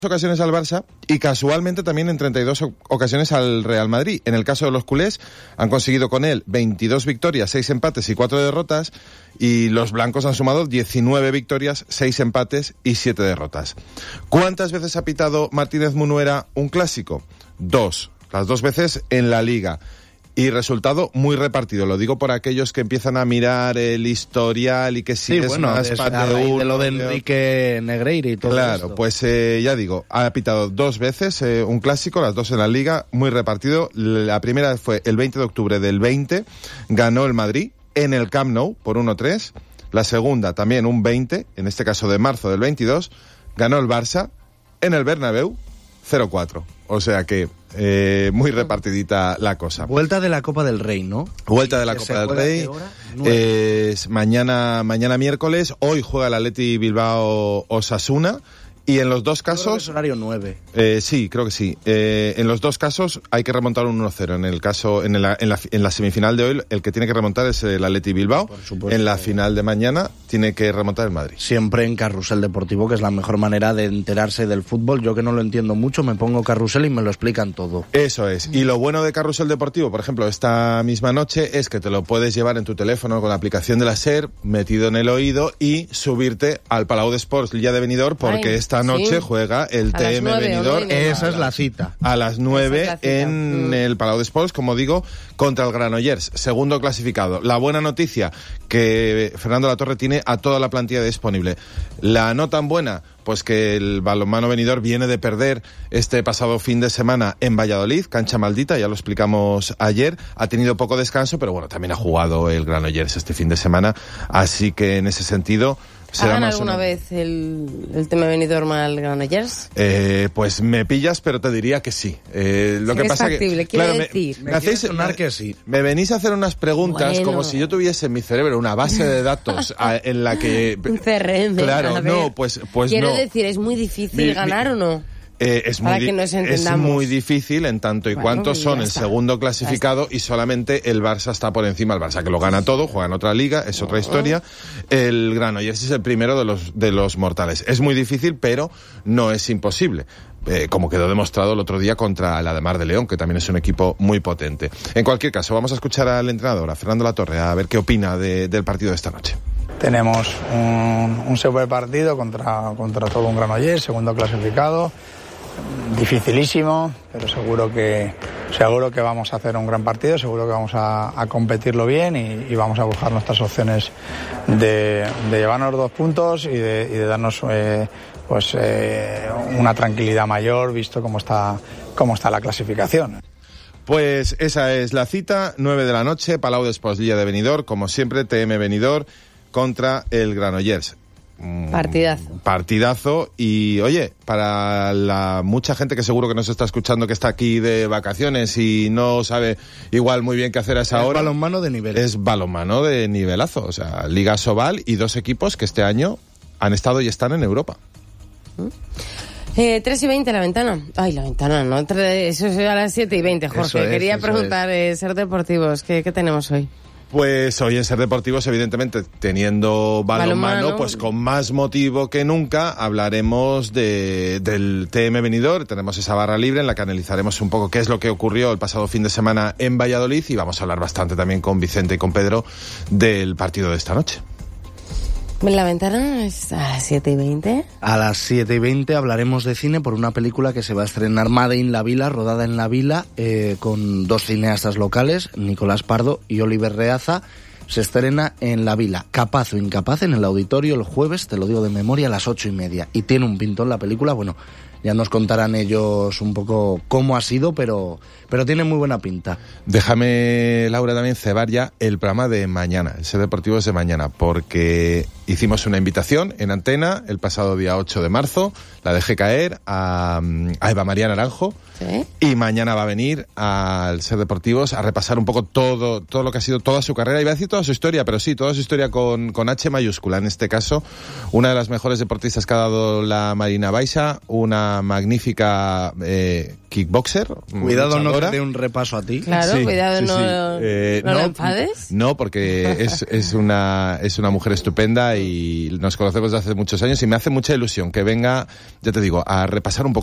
ocasiones al Barça y casualmente también en 32 ocasiones al Real Madrid. En el caso de los culés, han conseguido con él 22 victorias, 6 empates y 4 derrotas, y los blancos han sumado 19 victorias, 6 empates y 7 derrotas. ¿Cuántas veces ha pitado Martínez Munuera un clásico? 2. Las 2 veces en la Liga. Y resultado muy repartido. Lo digo por aquellos que empiezan a mirar el historial y que si es más de lo de Enrique Negreira y todo claro, esto. Pues ya digo, ha pitado 2 veces un clásico, las 2 en la Liga, muy repartido. La primera fue el 20 de octubre del 20, ganó el Madrid en el Camp Nou por 1-3. La segunda también un 20, en este caso de marzo del 22, ganó el Barça en el Bernabéu 0-4. O sea que muy repartidita la cosa. Vuelta de la Copa del Rey, ¿no? Vuelta de la Copa del Rey. Es mañana miércoles. Hoy juega el Athletic Bilbao Osasuna. Y en los dos casos... Es horario 9. Sí, creo que sí. En los dos casos hay que remontar un 1-0. En el caso, en la semifinal de hoy, el que tiene que remontar es el Athletic Bilbao. En la final de mañana tiene que remontar el Madrid. Siempre en Carrusel Deportivo, que es la mejor manera de enterarse del fútbol. Yo que no lo entiendo mucho, me pongo Carrusel y me lo explican todo. Eso es. Y lo bueno de Carrusel Deportivo, por ejemplo, esta misma noche, es que te lo puedes llevar en tu teléfono con la aplicación de la SER, metido en el oído, y subirte al Palau de Sports Lilla de Benidorm, porque esta noche juega el TM Benidorm. Esa es la cita. A las 9 en el Palau de Sports, como digo, contra el Granollers, segundo clasificado. La buena noticia, que Fernando Latorre tiene a toda la plantilla disponible. La no tan buena, pues que el balonmano Benidorm viene de perder este pasado fin de semana en Valladolid, cancha maldita, ya lo explicamos ayer. Ha tenido poco descanso, pero bueno, también ha jugado el Granollers este fin de semana, así que en ese sentido... ¿Ha ganado alguna vez el tema Benidorm al Granollers? Pues me pillas, pero te diría que sí. Lo que pasa factible, que claro, me hacéis sonar que sí. Me venís a hacer unas preguntas como si yo tuviese en mi cerebro una base de datos en la que un CRM. Claro, no, pues quiero no. decir, ¿es muy difícil ganar o no? Es muy difícil en tanto y cuanto son el segundo clasificado y solamente el Barça está por encima. El Barça que lo gana todo, juega en otra liga, es otra historia. El Granollers es el primero de los mortales. Es muy difícil, pero no es imposible. Como quedó demostrado el otro día contra el Ademar de León, que también es un equipo muy potente. En cualquier caso, vamos a escuchar al entrenador, a Fernando Latorre, a ver qué opina del partido de esta noche. Tenemos un super partido contra todo un Granollers, segundo clasificado. Dificilísimo, pero seguro que vamos a hacer un gran partido, seguro que vamos a competirlo bien y vamos a buscar nuestras opciones de llevarnos 2 puntos y de darnos una tranquilidad mayor, visto cómo está la clasificación. Pues esa es la cita, 9 de la noche, Palau de Sports Lilla de Benidorm, como siempre, TM Benidorm contra el Granollers. Partidazo. Y oye, para la mucha gente que seguro que nos está escuchando, que está aquí de vacaciones y no sabe igual muy bien qué hacer a esa hora, balonmano de nivel. Es balonmano de nivelazo. O sea, Liga Sobal y 2 equipos que este año han estado y están en Europa. 3:20 la ventana. Ay, la ventana, ¿no? Eso es a las 7:20, Jorge. Quería preguntar, Ser Deportivos, ¿qué tenemos hoy? Pues hoy en Ser Deportivos, evidentemente, teniendo balonmano, pues con más motivo que nunca hablaremos del TM Benidorm. Tenemos esa barra libre en la que analizaremos un poco qué es lo que ocurrió el pasado fin de semana en Valladolid y vamos a hablar bastante también con Vicente y con Pedro del partido de esta noche. La ventana es a las 7:20. A las 7:20 hablaremos de cine por una película que se va a estrenar, Made in la Vila, rodada en la Vila, con 2 cineastas locales, Nicolás Pardo y Oliver Reaza. Se estrena en la Vila, Capaz o Incapaz, en el auditorio el jueves, te lo digo de memoria, a las 8:30. Y tiene un pintón la película, bueno, ya nos contarán ellos un poco cómo ha sido, pero tiene muy buena pinta. Déjame, Laura, también cebar ya el programa de mañana, el Ser Deportivos de mañana, porque hicimos una invitación en antena el pasado día 8 de marzo, la dejé caer a Eva María Naranjo, ¿sí? Y mañana va a venir al Ser Deportivos a repasar un poco todo lo que ha sido toda su carrera, iba a decir toda su historia, pero sí, toda su historia con H mayúscula, en este caso, una de las mejores deportistas que ha dado la Marina Baixa, una una magnífica kickboxer. Cuidado no te dé un repaso a ti. Claro, Sí, cuidado sí, no, sí. no la enfades. No, porque es una mujer estupenda y nos conocemos desde hace muchos años y me hace mucha ilusión que venga, ya te digo, a repasar un poco